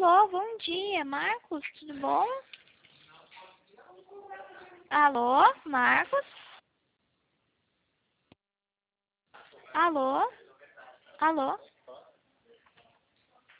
Alô, bom dia, Marcos, tudo bom? Alô, Marcos? Alô? Alô?